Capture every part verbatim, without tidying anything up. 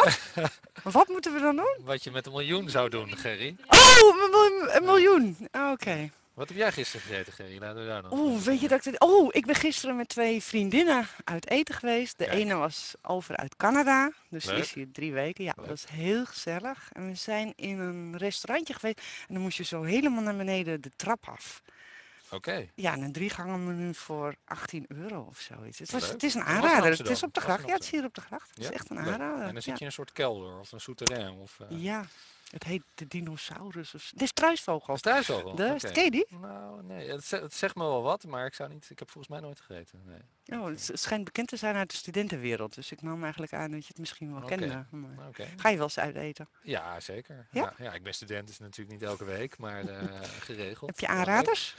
Wat moeten we dan doen? Wat je met een miljoen zou doen, Gerry. Oh, een, mil- een Ja. miljoen. Ah, Oké. Wat heb jij gisteren gegeten, Gerry? Laten we daar nog Oeh, even weet je beginnen. dat ik... dit- Oh, ik ben gisteren met twee vriendinnen uit eten geweest. De ene Kijk, was over uit Canada, dus die is leuk, hier drie weken. Ja, dat leuk. was heel gezellig. En we zijn in een restaurantje geweest en dan moest je zo helemaal naar beneden de trap af. Oké, Ja, en een drie gangen menu voor achttien euro of zoiets. Het, was, het leuk. is een En dat was in aanrader. Het is Amsterdam. op de Was gracht. in Ja, het is Amsterdam. hier op de gracht. Het is Ja, echt een leuk. En aanrader. dan zit Ja. je in een soort kelder of een souterrain of... eh Ja, het heet de dinosaurus. Of... Dit is struisvogel. een struisvogel. De, Oké. ken je die? Nou, nee, het, ze- het zegt me wel wat, maar ik zou niet... Ik heb volgens mij nooit gegeten. Nee. Oh, Ik, het s- schijnt bekend te zijn uit de studentenwereld. Dus ik nam eigenlijk aan dat je het misschien wel eh, Oké, kende. Maar... oké. Ga je wel eens uit eten? Ja, zeker. Ja? Ja, ja, ik ben student, dus natuurlijk niet elke week, maar eh, Heb geregeld. je Wel leuk. aanraders?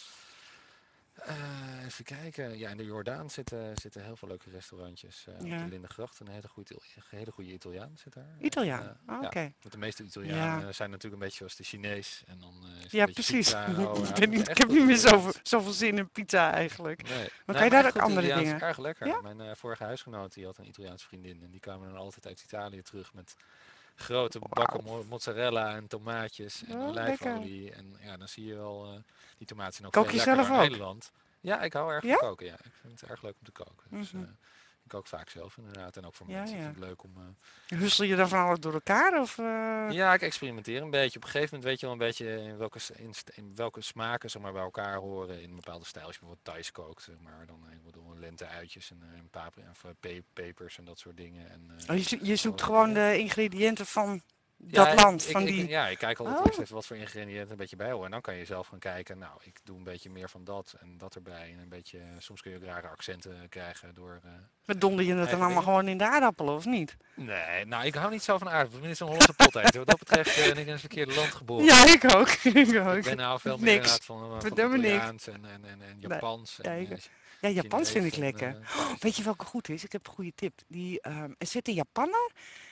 Eh, even kijken. Ja, in de Jordaan zitten, zitten heel veel leuke restaurantjes. eh, op de Ja. Lindengracht. Een hele goede, hele goede Italiaan zit daar. Italiaan. Eh, Ah, ja, Oké. want de meeste Ja. Italianen zijn natuurlijk een beetje zoals de Chinees. En dan eh, is het een Ja, beetje precies. pizza. En, oh, ik, ja, ben moet niet, ik echt heb goed niet meer zoveel, Italiaans. zoveel zin in pizza eigenlijk. Nee, Maar nee, kan je maar daar echt ook goed andere Italiaans is dingen? erg lekker. Ja? Mijn eh, vorige huisgenoot die had een Italiaanse vriendin. En die kwamen dan altijd uit Italië terug met grote bakken Wauw. mo- mozzarella en tomaatjes en Oh, lekker. olijfolie. En ja, dan zie je wel, eh, die tomaten zijn ook Kook veel je lekkerder zelf in ook? Nederland. Ja, ik hou erg van Ja? koken, ja. Ik vind het erg leuk om te koken. Dus eh, Mhm. ik kook vaak zelf inderdaad. En ook voor Ja, mensen. Ik ja. vind het leuk om... eh, Hussel je dan van alles door elkaar? Of, eh, Ja, ik experimenteer een beetje. Op een gegeven moment weet je wel een beetje in welke, s- in, st- in welke smaken zeg maar, bij elkaar horen in een bepaalde stijl. Als je bijvoorbeeld Thais kookt, zeg maar, dan eh, ik bedoel lente-uitjes en, eh, en paprika, of, eh, pe- pepers en dat soort dingen. En, eh, oh, je, zo- je zoekt allerlei gewoon dingen. de ingrediënten van Ja, dat land, ik, van ik, die... ja, ik kijk altijd eerst Oh, even wat voor ingrediënten een beetje bij horen. En dan kan je zelf gaan kijken, nou, ik doe een beetje meer van dat en dat erbij. En een beetje, soms kun je ook rare accenten krijgen door eh, maar donder je het dan eigen allemaal dingen. gewoon in de aardappelen, of niet? Nee, nou, ik hou niet zo van aardappelen. Tenminste, een Hollandse pot eten. Wat dat betreft ben ik in het verkeerde land geboren. Ja, ik ook. Ik Ik ook. ben nou veel meer Niks. inderdaad van, eh, van Verdomme niks. Italiaans en, en, en, en Nee. Japans Ja, en ik, eh, ja, Japans vind Chinees ik en lekker. eh Oh, weet je welke goed is? Ik heb een goede tip. Die, ehm, er zit een Japanner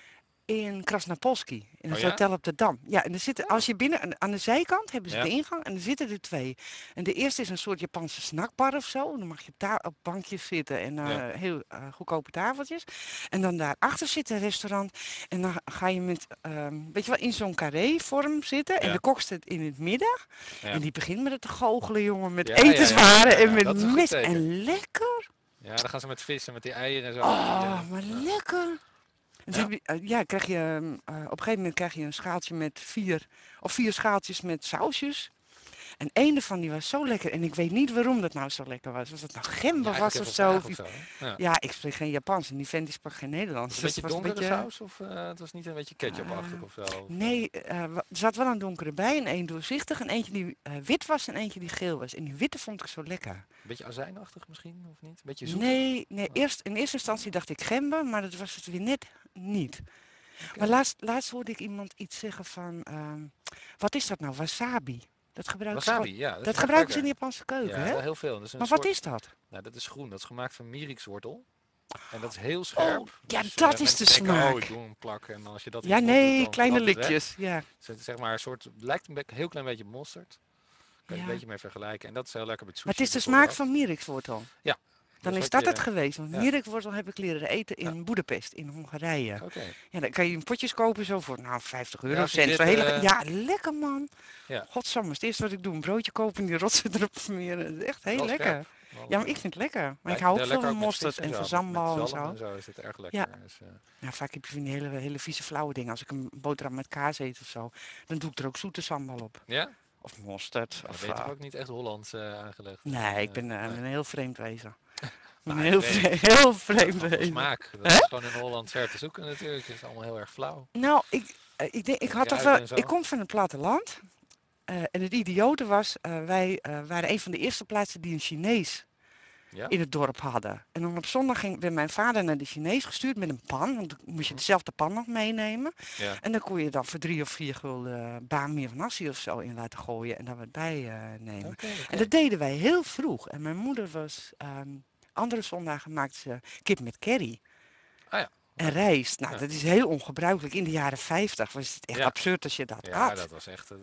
in Krasnapolski, in Oh het ja? hotel op de Dam. Ja, en er zitten, als Oh. je binnen, aan aan de zijkant hebben ze de Ja? ingang en er zitten er twee. En de eerste is een soort Japanse snackbar of zo. Dan mag je ta- op bankjes zitten en Ja? eh, heel eh, goedkope tafeltjes. En dan daarachter zit een restaurant en dan ga je met, ehm, weet je wel, in zo'n carré-vorm zitten. En de Ja? kok staat in het midden en Ja? die begint met het te goochelen, jongen, met Ja, ja, ja, ja, etenswaren en ja, met dat is een goed mes. teken. En lekker. Ja, dan gaan ze met vis en met die eieren en zo. Die, Oh, eh, maar ja. lekker. En dan Ja? heb je, eh, ja, krijg je, ehm, eh, op een gegeven moment krijg je een schaaltje met vier, of vier schaaltjes met sausjes. En één ervan die was zo lekker. En ik weet niet waarom dat nou zo lekker was. Was het nou Ja, gember eigenlijk was of even zo? Of vragen of iets- zo. Hè? Ja. Ja, ik spreek geen Japans en die vent die sprak geen Was Nederlands. het een Dus beetje het was een donkere beetje... saus of eh, het was niet een beetje ketchupachtig eh, of zo? Of, eh, nee, eh, wa- er zat wel een donkere bij en één doorzichtig. En eentje die eh, wit was en eentje die geel was. En die witte vond ik zo lekker. een beetje azijnachtig misschien, of niet? Een beetje zoetig? Nee, nee Oh, eerst, in eerste instantie dacht ik gember, maar dat was het weer net niet. Maar oké. laatst, laatst hoorde ik iemand iets zeggen van, ehm, wat is dat nou, wasabi? Dat gebruiken ze, gewoon- Wasabi, ja, dat is dat erg gebruiken ze in de lekker. Japanse keuken, Ja, hè? wel heel veel. Dat is een Maar wat soort, is dat? nou, dat is groen. Dat is gemaakt van mierikswortel. En dat is heel Oh, scherp. ja, Dus dat eh, is de mensen denken, oh, ik smaak. doe een plak. En als je dat in Ja, je mond doet, nee, dan kleine brandt het weg. likjes, ja. Dus het is zeg maar een soort, het lijkt een be- heel klein beetje op mosterd. Kan je een Ja. beetje mee vergelijken. En dat is heel lekker met Maar het sushi is de smaak bijvoorbeeld. van mierikswortel. Ja, Dan dus is wat dat het je, geweest. Want ja, mierikswortel heb ik leren eten ja, in Boedapest, in Hongarije. oké. Ja, dan kan je een potjes kopen zo voor, nou, vijftig Ja, euro vind je cent. Zo dit, hele, eh, ja, lekker man. ja, Godsamme, het eerste wat ik doe, een broodje kopen en die rotsen erop smeren. Dat is echt heel wel lekker. scherp. Wel, Ja, maar ik eh, vind het lekker. Maar ja, ik ik hou vind ook het veel lekker van ook met mosterd vis en en van zo. Met, met sambal en zalm zo. en zo is het erg Ja, lekker. Dus, eh, nou, vaak heb je van die hele, hele vieze flauwe dingen. Als ik een boterham met kaas eet of zo, dan doe ik er ook zoete sambal op. ja, Of mosterd. maar dan Of, ben je toch eh, ook niet echt Hollands eh, aangelegd. nee, ik eh, ben eh, nee. een heel vreemd wezen. Een Nou, heel, vreemd. vre- heel Dat vreemd is gewoon wezen. smaak. Dat Hè? is gewoon in Holland ver te zoeken natuurlijk. Het is allemaal heel erg flauw. Nou, ik, eh, ik, denk, ik Met had toch kruiden wel... en Ik zo. kom van het platteland. eh en het idiote was, eh, wij eh, waren een van de eerste plaatsen die een Chinees Ja? in het dorp hadden. En dan op zondag ging, werd mijn vader naar de Chinees gestuurd met een pan. Want dan moest je Mhm. dezelfde pan nog meenemen. Ja. En dan kon je dan voor drie of vier gulden bami of nasi of zo in laten gooien en daar wat bij eh, nemen. Oké, En oké. dat deden wij heel vroeg. En mijn moeder was, ehm, andere zondagen maakte ze kip met curry Ah ja, en leuk. rijst. Nou, Ja. dat is heel ongebruikelijk. In de jaren vijftig was het echt Ja. absurd als je dat Ja, had. dat was echt... eh,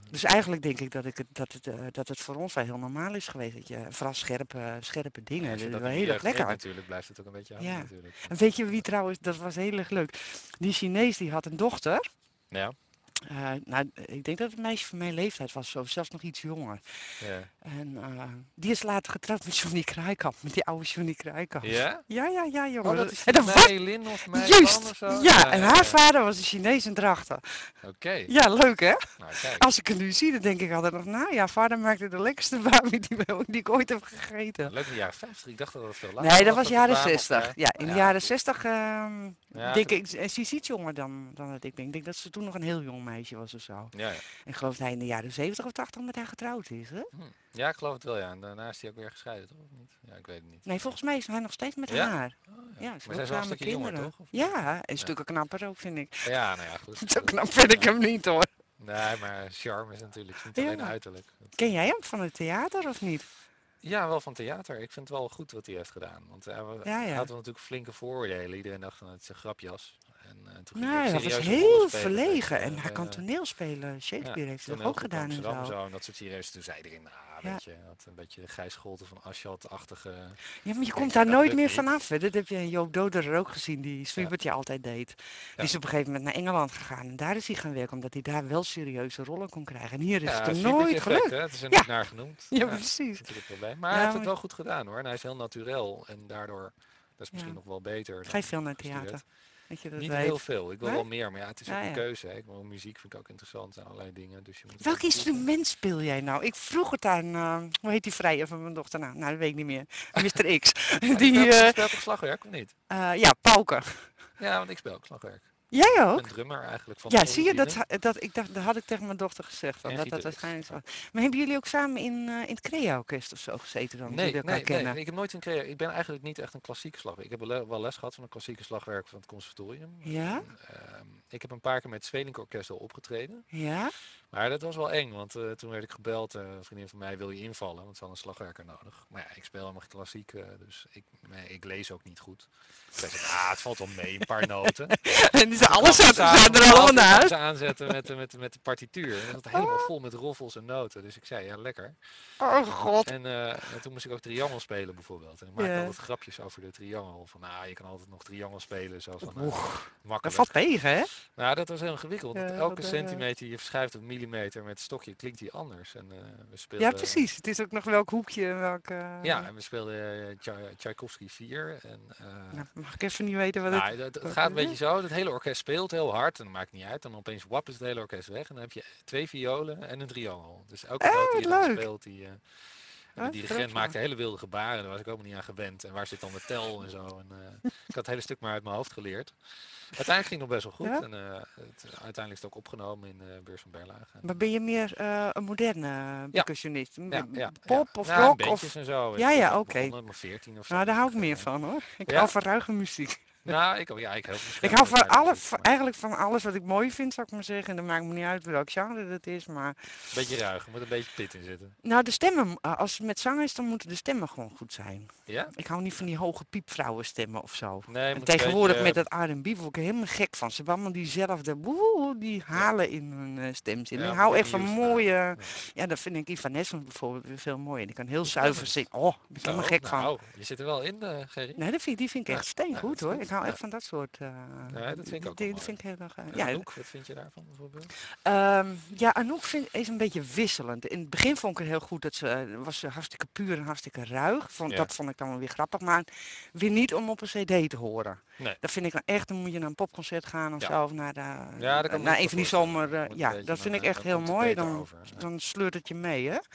Dus eigenlijk denk ik dat, ik het, dat, het, eh, dat het voor ons wel heel normaal is geweest. Dat je, vooral scherpe, scherpe Ja, dingen, als je dat is dat wel in je heel erg jeugd eet lekker. natuurlijk, blijft het ook een beetje hangen Ja. natuurlijk. En weet je wie trouwens, dat was heel erg leuk. Die Chinees die had een dochter. Ja, Eh, nou, ik denk dat het meisje van mijn leeftijd was, of zelfs nog iets jonger. ja. En eh, die is later getrouwd met Johnny Kraaikamp, met die oude Johnny Kraaikamp. Ja? Ja, ja, ja, Oh, jongen. dat is En die dat was Meilin of Meilan juist, of zo? ja. En ja, haar ja. vader was een Chinees en Drachten. Oké. Ja, leuk hè? Nou, kijk. Als ik het nu zie, dan denk ik altijd nog, nou ja, vader maakte de lekkerste bami die, we- die ik ooit heb gegeten. Leuk in de jaren vijftig. Ik dacht dat het veel later Nee, dat was was we jaren kwamen, of, zestig. eh, Ja, in nou de ja, jaren goed. zestig ehm Ja, denk goed. ik, en ze is iets jonger dan, dan dat ik denk. Ik denk dat ze toen nog een heel jong meisje was of zo. Ja, ja. En ik geloof dat hij in de jaren zeventig of tachtig met haar getrouwd is, hè? Hm. Ja, ik geloof het wel, ja. En daarna is hij ook weer gescheiden, toch? Of niet? Ja, ik weet het niet. Nee, volgens mij is hij nog steeds met Ja? haar. Oh, ja. Ja, Maar ze zij wil is wel een samen stukje jonger, kinderen. toch? Of niet? Ja, en stukken knapper ook, vind ik. Ja, nou ja, goed. Zo Dat- knap vind ik ja. hem niet, hoor. Nee, maar charme is natuurlijk niet Ja. alleen uiterlijk. Dat- Ken jij hem van het theater of niet? Ja, wel van theater. Ik vind het wel goed wat hij heeft gedaan. Want hij wa- Ja, ja. had wel natuurlijk flinke vooroordelen. Iedereen dacht van het is een grapjas. En uh, toen ging Nou, hij hij ook was serieuze rollen heel spelen verlegen bij, en eh, hij kan bij, eh, toneel spelen. Shakespeare ja, heeft het toch toneel ook groep gedaan en Amsterdam en zo. zo. En dat soort serieus. Toen zei iedereen, nou, Ja. weet je, had een beetje de Gijs Scholten van Aschat-achtige... Ja, maar je Ik komt denk, daar dat nooit lukt meer niet. vanaf. Hè. Dat heb je in Joop Doderer ook gezien, die Ja. Swiebertje altijd deed. Die is op een gegeven moment naar Engeland gegaan en daar is hij gaan werken, omdat hij daar wel serieuze rollen kon krijgen. En hier is Ja, het er Swiebertje nooit effect, gelukt. hè? Het is er Ja. niet naar genoemd. Ja, Ja, precies. dat is natuurlijk het probleem. Maar Ja, hij heeft het maar- wel goed gedaan, hoor. En hij is heel naturel. En daardoor, dat is misschien Ja. nog wel beter Ga je dan veel naar gestudeerd. theater? Dat je dat Niet weet. heel veel. Ik wil Nee? wel meer, maar ja, het is ook Ja, een ja. keuze. Hè. Ik wil muziek vind ik ook interessant en allerlei dingen. Dus je moet het Welk ook goed doen. instrument speel jij nou? Ik vroeg het aan, eh, hoe heet die vrije van mijn dochter nou? Nou, dat weet ik niet meer. mister X. Ja, die Die, speelt, die eh, speelt toch slagwerk, of niet? eh, ja, pauken. Ja, want ik speel ook slagwerk. Jij Ik ook? ben drummer eigenlijk van Ja, de zie je, dat, origine. dat, ik dacht, dat had ik tegen mijn dochter gezegd. Van, En dat dat gitarist. waarschijnlijk zo. Maar hebben jullie ook samen in, eh, in het Crea-orkest of zo gezeten dan? dat Nee, jullie elkaar nee, kennen? nee, ik heb nooit een creë. Ik ben eigenlijk niet echt een klassieke slagwerk. Ik heb wel le- wel les gehad van een klassieke slagwerk van het conservatorium. Ja? En, ehm, ik heb een paar keer met het Zwelinck Orkest al opgetreden. Ja? Maar dat was wel eng, want eh, toen werd ik gebeld. eh, een vriendin van mij wil je invallen, want ze had een slagwerker nodig. Maar ja, ik speel helemaal geen klassiek, eh, dus ik, nee, ik lees ook niet goed. Zij zei, ah, het valt wel mee, een paar noten. En die zijn alles Kwam uit, ze aan- zijn er om allemaal twaalf uur naar kwam huis. ze aanzetten met, de- met, de- met de partituur. En dat zat helemaal vol met roffels en noten. Dus ik zei, ja, lekker. Oh god. En, eh, en toen moest ik ook triangel spelen bijvoorbeeld. En ik maakte Ja. altijd grapjes over de triangel. Van, nou, je kan altijd nog triangel spelen. Zo van, Oeh, uh, dat makkelijk. valt tegen, hè? Nou, dat was heel ingewikkeld. Want Ja, elke dat, eh, centimeter die je verschuift op millimeter met het stokje klinkt die anders. En uh, we speelden... Ja, precies. Het is ook nog welk hoekje en welk... eh, Ja, en we speelden uh, Tchai- Tchaikovsky vier. En, uh, Nou, mag ik even niet weten wat het... nou, het, het wat gaat een het beetje zo. Het hele orkest speelt heel hard. En dat maakt niet uit. Dan opeens wap is het hele orkest weg. En dan heb je twee violen en een triangel. Dus elke Eh, noot die je dan leuk. speelt, die... Uh, en Oh, de dirigent grappig. maakte hele wilde gebaren, daar was ik ook niet aan gewend. En waar zit dan de tel en zo. En, uh, ik had het hele stuk maar uit mijn hoofd geleerd. Uiteindelijk ging het nog best wel goed. Ja? En uh, het, uiteindelijk is het ook opgenomen in de beurs van Berlage. En, Maar ben je meer eh, een moderne percussionist? M- ja, ja, Pop ja. of Ja, rock? bandjes Of... en zo. Ja, Ik ja, ben oké. begonnen met mijn veertien of zo. Nou, daar hou ik Dus, meer uh, van, hoor. Ik Ja? hou van ruige muziek. Nou, ik, ja, ik heel Ik hou van alle, muziek, van- maar eigenlijk van alles wat ik mooi vind, zou ik maar zeggen. En dan maakt me niet uit welk genre dat is, maar... een beetje ruig, er moet een beetje pit in zitten. Nou, de stemmen, eh, als het met zang is, dan moeten de stemmen gewoon goed zijn. Ja? Ik hou niet van die hoge piepvrouwenstemmen of zo. Nee, En moet een tegenwoordig beetje, met dat R en B word ik er helemaal gek van. Ze hebben allemaal diezelfde woe, die halen in hun eh, stemzin. Ja, ik moet hou ik echt van niet mooie... Ja. Ja, dat vind ik Evanescence bijvoorbeeld weer veel mooier. Die kan heel zuiver zingen. Oh, daar ben ik Zo, helemaal gek van. nou, je zit er wel in, uh, Gerry. Nee, dat vind, die vind ik Ja, echt steengoed ja, dat is hoor. goed. Ik hou Ja. echt van dat soort... eh, Nee, dat vind ik ook die, wel die vind ik heel erg... eh, En ja, Anouk, wat vind je daarvan bijvoorbeeld? Ehm, ja, Anouk vind, is een beetje wisselend. In het begin vond ik het heel goed. Dat ze, eh, was ze hartstikke puur en hartstikke ruig. Vond, Ja. Dat vond ik dan wel weer grappig. Maar weer niet om op een cd te horen. Nee. Dat vind ik dan echt. Dan moet je naar een popconcert gaan of Ja. zo. Of naar, de, Ja, dat kan me naar ook een van die wel zomer... eh, voorstellen. Moet ja, een beetje dat vind dan, ik eh, echt dan heel komt het mooi. beter Dan, over, ja. dan sleurt het je mee, hè.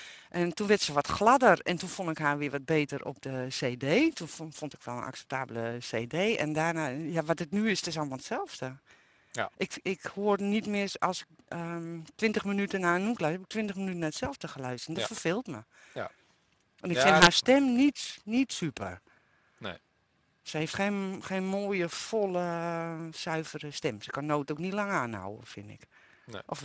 En toen werd ze wat gladder. En toen vond ik haar weer wat beter op de cd. Toen vond, vond ik wel een acceptabele cd. En daarna... Ja, wat het nu is, het is allemaal hetzelfde. Ja. Ik, ik hoor niet meer als ik ehm, twintig minuten naar Anouk luister, heb ik twintig minuten naar hetzelfde geluisterd. En dat Ja. verveelt me. Ja. En ik Ja, vind dat haar snap ik. stem niet, niet super. Nee. Ze heeft geen, geen mooie, volle, zuivere stem. Ze kan nood ook niet lang aanhouden, vind ik. Nee. Of wel?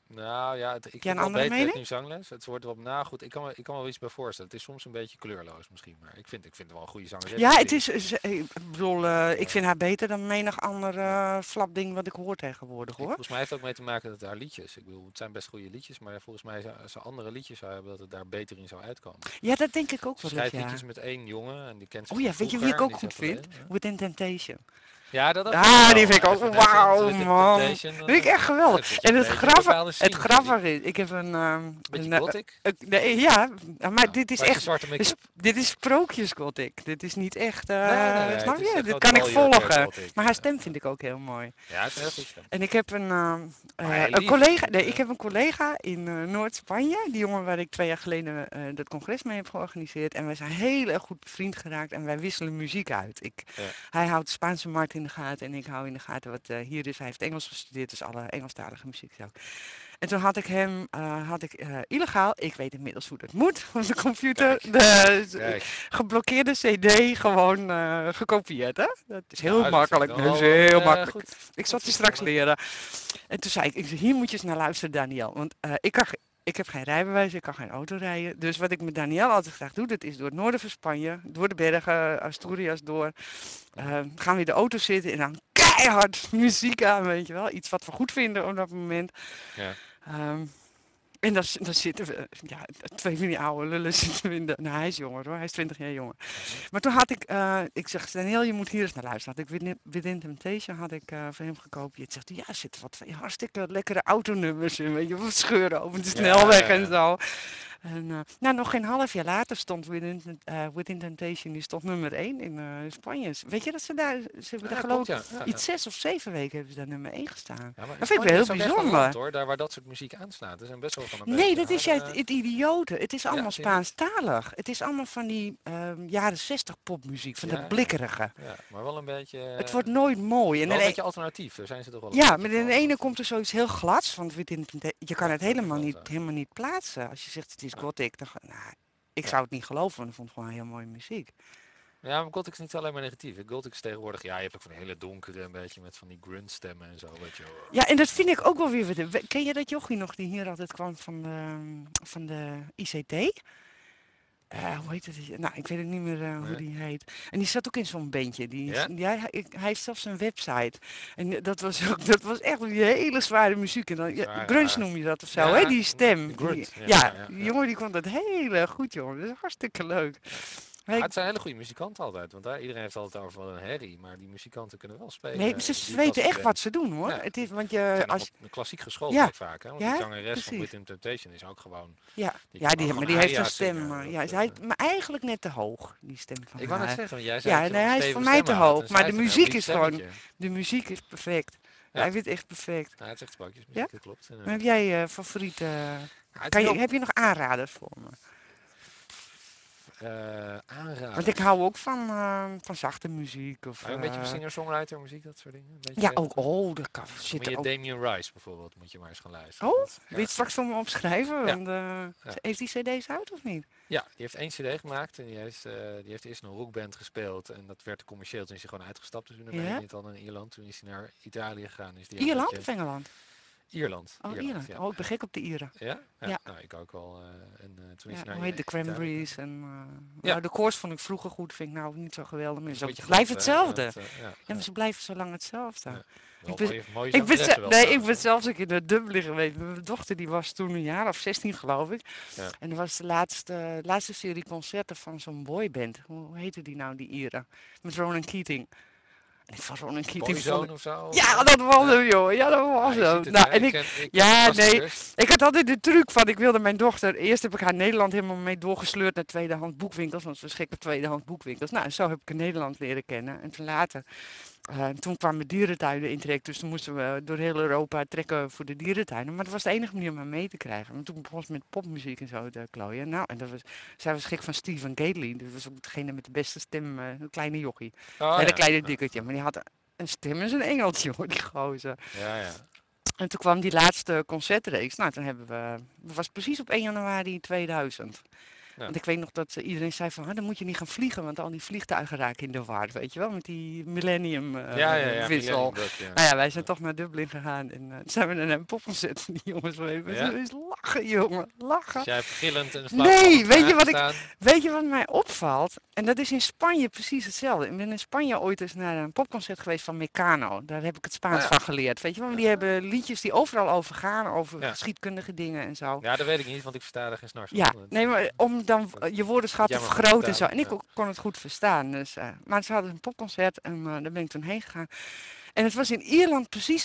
Nou ja, het, ik Heb vind jij het een wel andere beter dat ik mening? nu zangles. Het wordt wel, nou goed, ik kan, me, ik kan me wel iets bij voorstellen. Het is soms een beetje kleurloos misschien, maar ik vind, ik vind het wel een goede zangeres Ja, om te het zingen. is, is- ik bedoel, Ik eh, bedoel, ik eh, vind haar beter dan menig ander ja. eh flapding wat ik hoor tegenwoordig, Ik, hoor. volgens mij heeft het ook mee te maken dat het haar liedjes. Ik bedoel, het zijn best goede liedjes, maar volgens mij zou ze andere liedjes zou hebben dat het daar beter in zou uitkomen. Ja, dat denk ik ook Ze wel eens, schrijft liedjes ja. met één jongen en die kent ze Oh van ja, weet je wie ik vroeger en ook die is goed vind? overleden. Ja, Within Temptation. ja dat, dat vind ik Ah, die wel. vind ik Ja, ook, Evanescence, wauw, Rhythm man. Temptation, dan, Vind ik eh, echt ja, dan geweldig. zit je En een het beetje in een grappige, bepaalde het scene, vind ik. grappige is, ik heb een, ehm, Beetje een, eh, gothic. eh, nee, ja, maar Nou, dit is draagt ze echt, zwarte dus, make-up? dit is sprookjesgothic. Dit is niet echt, Nee, nee, eh, nee, het snap is je? echt Dit wel kan ik baljurk eh, volgen. gothic. Maar Ja, haar stem ja. vind ik ook heel mooi. Ja, het is een heel goed stem. En ik heb een, ehm, Maar eh, heel een lief. collega, Niet, nee, eh, ik heb een collega in eh, Noord-Spanje. Die jongen waar ik twee jaar geleden eh, dat congres mee heb georganiseerd. En wij zijn heel erg goed bevriend geraakt en wij wisselen muziek uit. Ik, ja. hij houdt de Spaanse markt in de gaten en ik hou in de gaten wat eh, hier is. Hij heeft Engels gestudeerd, dus alle Engelstalige muziek ook. En toen had ik hem, eh, had ik eh, illegaal, ik weet inmiddels hoe dat moet op de computer, Kijk, de kijk. geblokkeerde cd gewoon eh, gekopieerd. Hè? Dat is heel Nou, dat vind ik makkelijk, dan dat is wel heel eh, makkelijk. goed. Ik Goed zal het je straks verzonnen. leren. En toen zei ik, ik zei, hier moet je eens naar luisteren, Daniel. Want eh, ik, kan, ge- ik heb geen rijbewijs, ik kan geen auto rijden. Dus wat ik met Daniel altijd graag doe, dat is door het noorden van Spanje, door de bergen, Asturias door. Mhm. eh, gaan we in de auto zitten en dan keihard muziek aan, weet je wel. Iets wat we goed vinden op dat moment. Ja. Ehm, en dan, z- dan zitten we, ja, twee van die oude lullen zitten we in de... Nou, hij is jonger hoor, hij is twintig jaar jonger. Mhm. Maar toen had ik, eh, ik zeg, Daniel, je moet hier eens naar luisteren. Had ik Within Within Temptation had ik eh voor hem gekopieerd. Zegt hij, ja, er zitten wat twee hartstikke lekkere autonummers in, weet je, wat scheuren over de Ja, snelweg ja, en ja. zo. En eh, nou, nog geen half jaar later stond Within, eh, Within Temptation, die stond nummer één in eh, Spanje. Weet je dat ze daar, ze hebben daar Ja, geloof klopt, ik ja. Ja, ja. iets zes of zeven weken hebben ze daar nummer één gestaan. Ja, maar in Dat vind ik Spanje wel is heel ook echt een land bijzonder. hoor, daar waar dat soort muziek aanslaat. Er zijn best wel van een Nee, beetje dat is juist harde... het idiote. Het is Ja, allemaal vind je niet? Spaanstalig. Het is allemaal van die ehm, jaren zestig popmuziek, van Ja, dat ja, blikkerige. ja. Maar wel een beetje... Het eh, wordt nooit mooi. En wel in een de, beetje alternatief, daar zijn ze toch wel een ja, beetje maar in de van. ene Dat, komt er zoiets heel glads, want Within Tempta- je kan ja, het dat is helemaal wel niet, zo. helemaal niet plaatsen. Als je zegt het is Ja, gothic, dan, ga- nou, ik ja. zou het niet geloven, want ik vond het gewoon heel mooie muziek. Ja, maar Gothic is niet alleen maar negatief. Gothic is tegenwoordig, ja, je hebt ook van die hele donkere, een beetje met van die grunt stemmen en zo, weet je wel. Ja, en dat vind ik ook wel weer. wat- we- Ken je dat jochie nog die hier altijd kwam van de, van de I C T? Eh, hoe heet het? Nou, ik weet het niet meer eh, hoe Nee? die heet. En die zat ook in zo'n bandje. Die, is- Ja? die, hij, hij hij heeft zelfs een website. En dat was ook, dat was echt die hele zware muziek. En dan, ja, Zwaar, grunge ja. noem je dat of zo, hè? Ja, Die stem. de Die, grunt. Ja, ja, ja, ja, die ja. jongen die kon dat heel erg goed, jongen. Dat is hartstikke leuk. Ja. Maar Ah, ik- het zijn hele goede muzikanten altijd, want daar, iedereen heeft het altijd over wat een herrie, maar die muzikanten kunnen wel spelen. nee, eh, ze die ik weten als echt wat ze doen, hoor. Ja, Het is, die want zijn je, nog als, wel klassiek geschoold ja, ook vaak, hè? Want die ja, zangeres van precies. Within Temptation is ook gewoon, Ja, die ja kan die, ook maar gewoon die heeft een aria's stem. zingen. eh, Ja, Dat, hij, eh, maar eigenlijk net te hoog, die stem van ik wou net haar. zeggen, want jij zei Ja, dat je nee, wel een hij is voor stevige mij te stem had, hoog. en Maar zij de heeft een heel muziek lief is gewoon, stemmetje. de muziek is perfect. Ja, Hij weet echt perfect. ja, het is echt sprookjesmuziek, Ja? dat klopt. Maar inderdaad. heb jij eh favoriete... Ja, het Kan is je, wel heb je nog aanraders voor me? eh Want ik aanraders. hou ook van, eh, van zachte muziek. Of, Maar een beetje eh, singer-songwriter muziek, dat soort dingen. Een beetje ja, tegen ook. te- Oh, dat kan, Ja. zit Moet er je ook. Damien Rice bijvoorbeeld, moet je maar eens gaan luisteren. Oh, Dat, wil je ja, het straks voor me opschrijven? ja, Want, eh, ja. heeft die cd's uit of niet? Ja, die heeft één cd gemaakt en die heeft, eh, die heeft eerst in een rockband gespeeld en dat werd te commercieel. Toen is hij gewoon uitgestapt, dus toen heb Ja? je niet al in Ierland. Toen is hij naar Italië gegaan. Is die een Ierland beetje... of Engeland? Ierland. Oh, Ierland, Ierland. ja. Oh, ik ben gek op de Ieren. Ja? Ja, Ja. nou ik ook wel. eh, en eh, toen is Ja, hij naar hoe heet de Italië Cranberries gegaan. en... eh, Ja, nou, de koers vond ik vroeger goed, vind ik nou niet zo geweldig meer. dat is een Ze beetje blijven glad, hè? hetzelfde. Dat, eh, ja, Ja, ja, maar ze blijven zo lang hetzelfde. ja. Wel Ik ben, mooie, mooie ik ben, zangeressen ze- wel nee, ik trouwens, ben hoor. zelfs ook in de Dublin geweest. Mijn dochter die was toen een jaar of zestien geloof ik. Ja. En dat was de laatste, laatste serie concerten van zo'n boyband. Hoe heette die nou, die Ieren? Met Ronan Keating. En van Ronan Keating vond Boyzone ik... of zo? Ja, eh, dat was ja. hem, joh. Ja, dat Ja, was je hem. ziet het, Nou, hè? en Ik ik... ken, ik ken Ja, nee. klassiekers. Ik had altijd de truc van, ik wilde mijn dochter... Eerst heb ik haar Nederland helemaal mee doorgesleurd naar tweedehands boekwinkels. Want ze was gek op tweedehands boekwinkels. Nou, en zo heb ik in Nederland leren kennen. En toen later... eh, toen kwamen dierentuinen in trek, dus toen moesten we door heel Europa trekken voor de dierentuinen. Maar dat was de enige manier om haar mee te krijgen. Want toen begon ze met popmuziek en zo te klooien. Nou, en dat was, zij was gek van Stephen Gately. Dat was ook degene met de beste stem, eh, een kleine jochie. Oh Hele ja. kleine Ja, dikketje, maar die had een stem als een engeltje hoor, die gozer. ja, ja. En toen kwam die laatste concertreeks. Nou, toen hebben we... Dat was precies op één januari tweeduizend. Ja. Want ik weet nog dat eh, iedereen zei van, ah, dan moet je niet gaan vliegen, want al die vliegtuigen raken in de war, weet je wel, met die millennium eh, Ja, ja, ja. wissel. Millennium Bug, ja. Nou ja, wij zijn Ja. toch naar Dublin gegaan en eh, toen zijn we naar een popconcert van die jongens geweest. Ja? Ze is lachen, jongen, lachen. Dus jij hebt gillend en Nee, weet je wat ik- staan. Weet je wat mij opvalt? En dat is in Spanje precies hetzelfde. Ik ben in Spanje ooit eens naar een popconcert geweest van Meccano. Daar heb ik het Spaans Ah, ja. van geleerd. Weet je wel, die hebben liedjes die overal over gaan, over Ja. geschiedkundige dingen en zo. Ja, dat weet ik niet, want ik versta er geen snars van. Ja, Dat- nee, maar om dan dat- je woordenschat te jammer goed vergroten en zo. gedaan, En ik ja. ook kon het goed verstaan. Dus, eh, maar ze hadden een popconcert en eh, daar ben ik toen heen gegaan. En het was in Ierland precies